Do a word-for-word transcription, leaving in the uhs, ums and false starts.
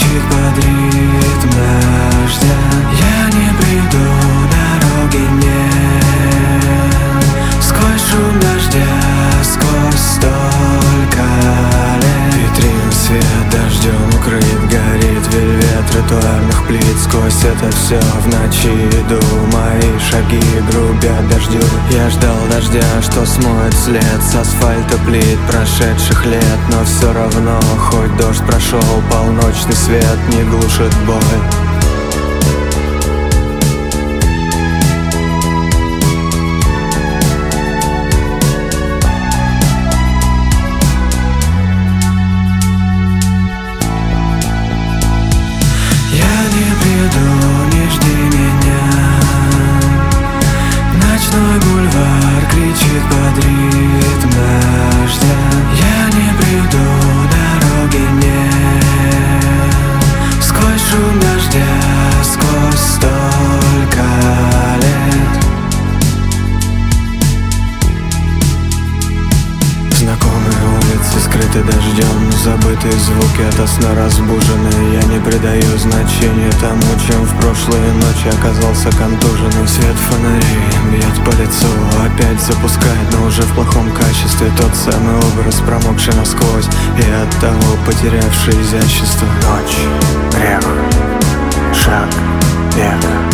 кричит под ритм дождя. Я не приду, дороги нет. Сквозь шум дождя, сквозь столько лет. Витрин свет дождем укрыт, горит вельвет тротуарных плит. Сквозь это все в ночи иду, мои шаги грубят дождю. Я ждал дождя, что смоет след с асфальта плит прошедших лет. Но все равно, хоть дождь прошел, полночный свет не глушит боль. Ночной бульвар кричит под ритм дождя. Я не приду, дороги нет. Сквозь шум дождя, сквозь столько лет. Знакомые улицы скрыты дождем, забытые звуки ото сна разбуженные. Я не придаю значения тому, чем в прошлые ночи оказался контуженный. Свет фонарей бьет по лицу, опять запускает, но уже в плохом качестве. Тот самый образ, промокший насквозь и оттого потерявший изящество. Ночь, грех, шаг, бег.